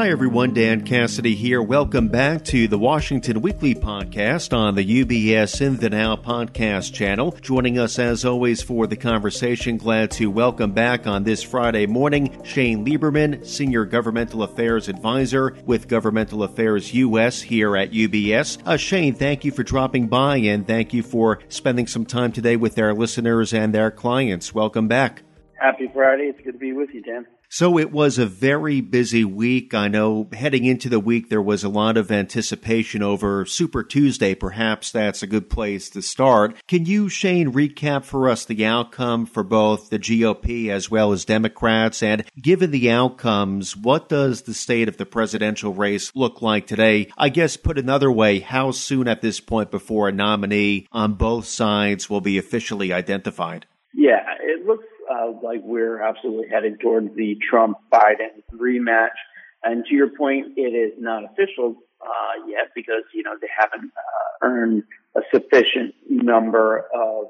Hi everyone, Dan Cassidy here. Welcome back to the Washington Weekly Podcast on the UBS In the Now podcast channel. Joining us as always for the conversation, glad to welcome back on this Friday morning, Shane Lieberman, Senior Governmental Affairs Advisor with Governmental Affairs US here at UBS. Shane, thank you for dropping by and thank you for spending some time today with our listeners and their clients. Welcome back. Happy Friday. It's good to be with you, Dan. So it was a very busy week. I know heading into the week, there was a lot of anticipation over Super Tuesday. Perhaps that's a good place to start. Can you, Shane, recap for us the outcome for both the GOP as well as Democrats? And given the outcomes, what does the state of the presidential race look like today? I guess put another way, how soon at this point before a nominee on both sides will be officially identified? Yeah, it looks like we're absolutely headed towards the Trump-Biden rematch. And to your point, it is not official yet because, they haven't earned a sufficient number of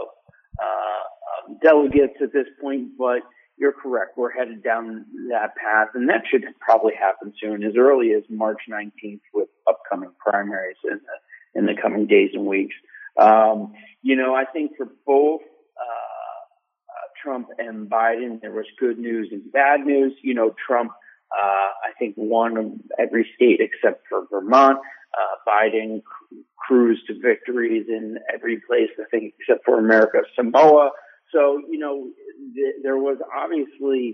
delegates at this point. But you're correct. We're headed down that path. And that should probably happen soon, as early as March 19th with upcoming primaries in the coming days and weeks. I think for both Trump and Biden, there was good news and bad news. Trump, I think, won every state except for Vermont. Biden cruised to victories in every place, I think, except for America Samoa. So, there was obviously,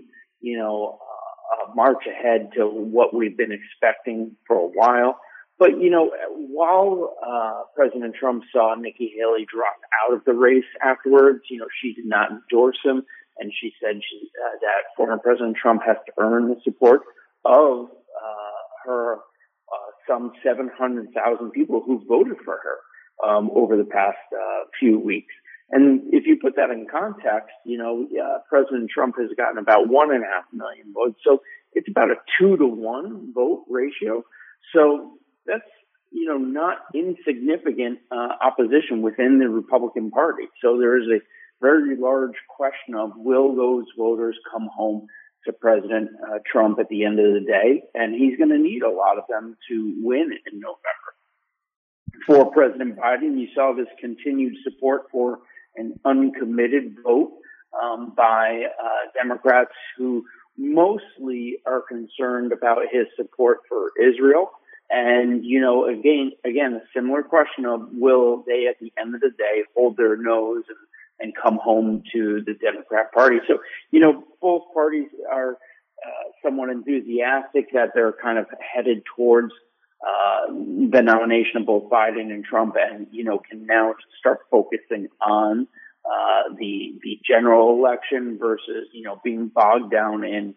a march ahead to what we've been expecting for a while. But, while President Trump saw Nikki Haley drop out of the race afterwards, she did not endorse him. And she said that former President Trump has to earn the support of her some 700,000 people who voted for her over the past few weeks. And if you put that in context, President Trump has gotten about 1.5 million votes. So it's about a 2-to-1 vote ratio. So that's, not insignificant opposition within the Republican Party. So there is a very large question of will those voters come home to President Trump at the end of the day? And he's going to need a lot of them to win in November. For President Biden, you saw this continued support for an uncommitted vote by Democrats who mostly are concerned about his support for Israel. And, again, a similar question of will they at the end of the day hold their nose and come home to the Democrat Party. So, both parties are somewhat enthusiastic that they're kind of headed towards the nomination of both Biden and Trump and, can now start focusing on the general election versus, being bogged down in,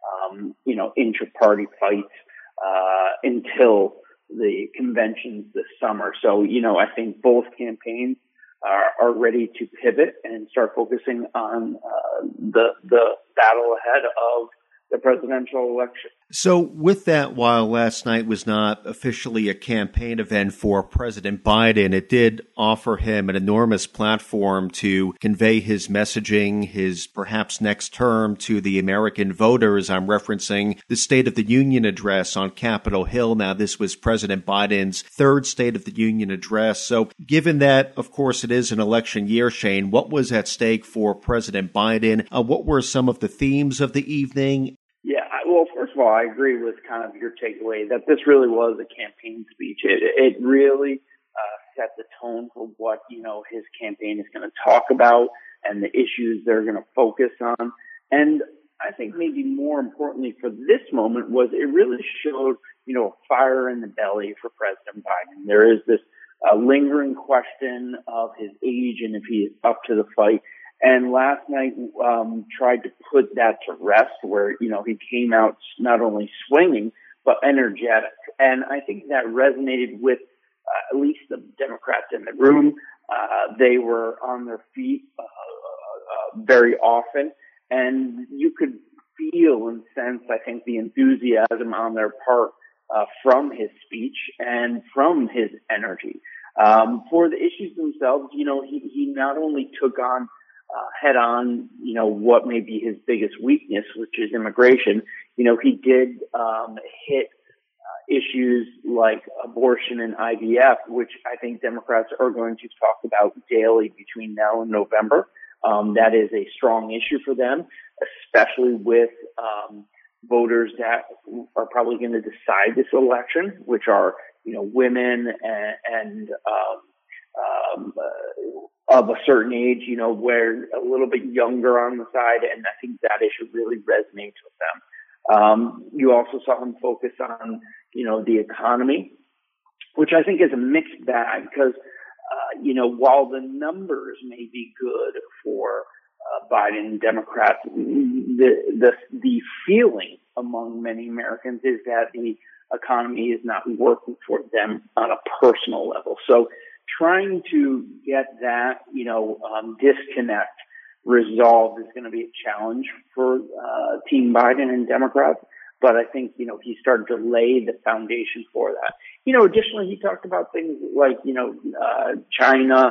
inter-party fights until the conventions this summer. So, I think both campaigns are ready to pivot and start focusing on the battle ahead of the presidential election. So with that, while last night was not officially a campaign event for President Biden, it did offer him an enormous platform to convey his messaging, his perhaps next term to the American voters. I'm referencing the State of the Union address on Capitol Hill. Now, this was President Biden's third State of the Union address. So given that, of course, it is an election year, Shane, what was at stake for President Biden? What were some of the themes of the evening? Yeah, well, first of all, I agree with kind of your takeaway that this really was a campaign speech. It really set the tone for what, his campaign is going to talk about and the issues they're going to focus on. And I think maybe more importantly for this moment was it really showed, a fire in the belly for President Biden. There is this lingering question of his age and if he is up to the fight. And last night, tried to put that to rest where, he came out not only swinging, but energetic. And I think that resonated with at least the Democrats in the room. They were on their feet very often. And you could feel and sense, I think, the enthusiasm on their part from his speech and from his energy. For the issues themselves, he not only took on head on, what may be his biggest weakness, which is immigration. He did hit issues like abortion and IVF, which I think Democrats are going to talk about daily between now and November. That is a strong issue for them, especially with voters that are probably going to decide this election, which are, women and of a certain age, where a little bit younger on the side. And I think that issue really resonates with them. You also saw him focus on, the economy, which I think is a mixed bag because, while the numbers may be good for Biden and Democrats, the feeling among many Americans is that the economy is not working for them on a personal level. So trying to get that, disconnect resolved is going to be a challenge for Team Biden and Democrats. But I think, he started to lay the foundation for that. Additionally, he talked about things like, China,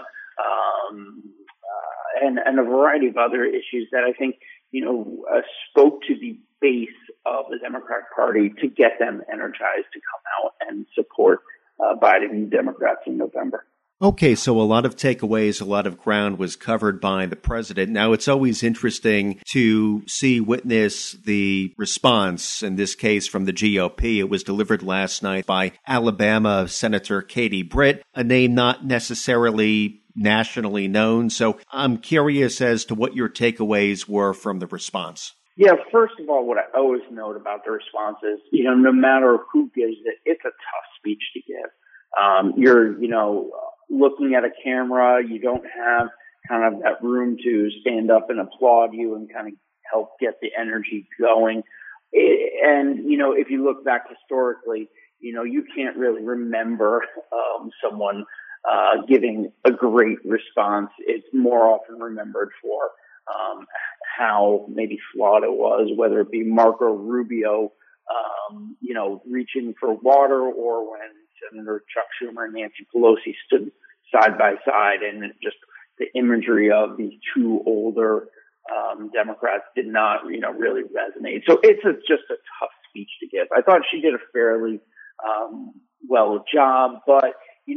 and a variety of other issues that I think, spoke to the base of the Democratic Party to get them energized to come out and support Biden and Democrats in November. Okay, so a lot of takeaways, a lot of ground was covered by the president. Now, it's always interesting to witness the response, in this case from the GOP. It was delivered last night by Alabama Senator Katie Britt, a name not necessarily nationally known. So I'm curious as to what your takeaways were from the response. Yeah, first of all, what I always note about the response is, no matter who gives it, it's a tough speech to give. You're, looking at a camera, you don't have kind of that room to stand up and applaud you and kind of help get the energy going. And, if you look back historically, you can't really remember someone giving a great response. It's more often remembered for how maybe flawed it was, whether it be Marco Rubio, reaching for water, or when Senator Chuck Schumer and Nancy Pelosi stood side by side, and just the imagery of these two older Democrats did not, really resonate. So it's just a tough speech to give. I thought she did a fairly well job, but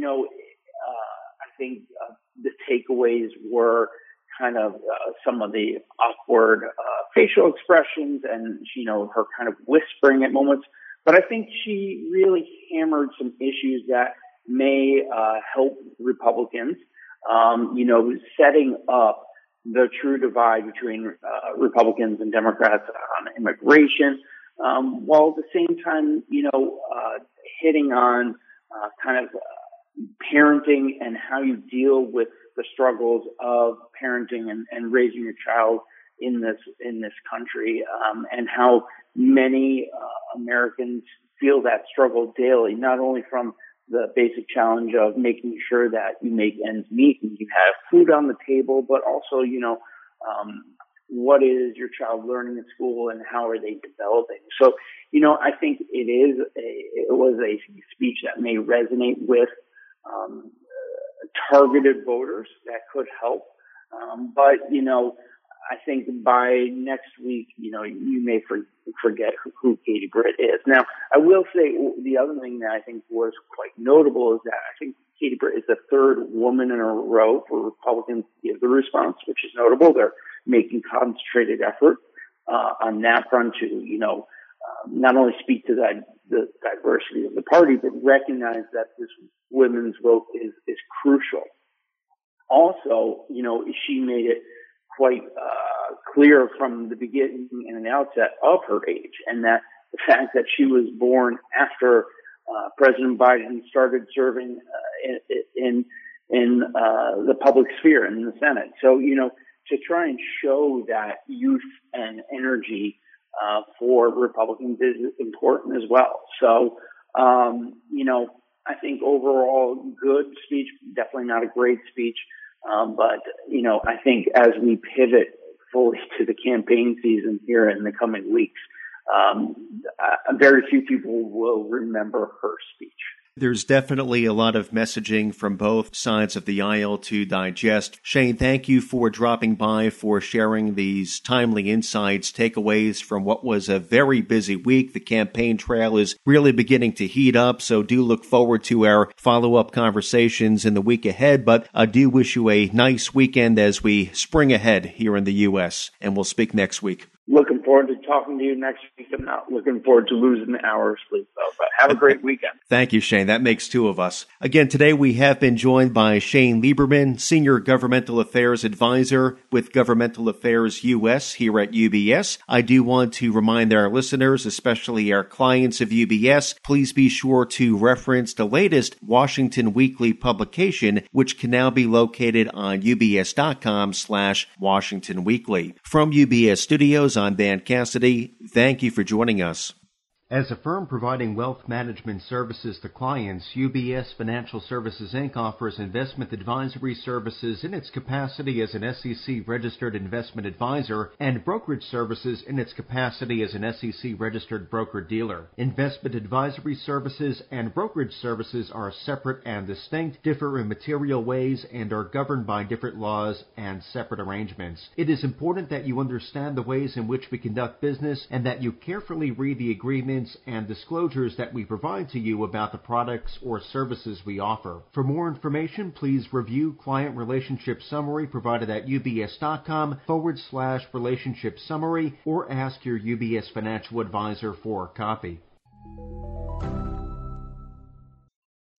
I think the takeaways were kind of some of the awkward facial expressions and her kind of whispering at moments. But I think she really hammered some issues that may help Republicans, setting up the true divide between Republicans and Democrats on immigration, while at the same time, hitting on kind of parenting and how you deal with the struggles of parenting and raising your child in this country, and how many Americans feel that struggle daily, not only from the basic challenge of making sure that you make ends meet and you have food on the table, but also, what is your child learning at school and how are they developing? So, I think it was a speech that may resonate with targeted voters that could help. But, I think by next week, you may forget who Katie Britt is. Now, I will say the other thing that I think was quite notable is that I think Katie Britt is the third woman in a row for Republicans to give the response, which is notable. They're making concentrated effort on that front to, not only speak to the diversity of the party, but recognize that this women's vote is crucial. Also, she made it quite clear from the beginning and the outset of her age, and that the fact that she was born after President Biden started serving in the public sphere in the Senate. So, to try and show that youth and energy for Republicans is important as well. So, I think overall good speech, definitely not a great speech. But, I think as we pivot fully to the campaign season here in the coming weeks, very few people will remember her speech. There's definitely a lot of messaging from both sides of the aisle to digest. Shane, thank you for dropping by, for sharing these timely insights, takeaways from what was a very busy week. The campaign trail is really beginning to heat up, so do look forward to our follow-up conversations in the week ahead. But I do wish you a nice weekend as we spring ahead here in the U.S., and we'll speak next week. Looking forward to talking to you next week. I'm not looking forward to losing an hour of sleep, though. But have a great weekend. Thank you, Shane. That makes two of us. Again, today we have been joined by Shane Lieberman, Senior Governmental Affairs Advisor with Governmental Affairs U.S. here at UBS. I do want to remind our listeners, especially our clients of UBS, please be sure to reference the latest Washington Weekly publication, which can now be located on ubs.com/Washington Weekly. From UBS Studios, I'm Dan Cassidy. Thank you for joining us. As a firm providing wealth management services to clients, UBS Financial Services, Inc. offers investment advisory services in its capacity as an SEC-registered investment advisor and brokerage services in its capacity as an SEC-registered broker-dealer. Investment advisory services and brokerage services are separate and distinct, differ in material ways, and are governed by different laws and separate arrangements. It is important that you understand the ways in which we conduct business and that you carefully read the agreement and disclosures that we provide to you about the products or services we offer. For more information, please review Client Relationship Summary provided at ubs.com/relationship summary or ask your UBS financial advisor for a copy.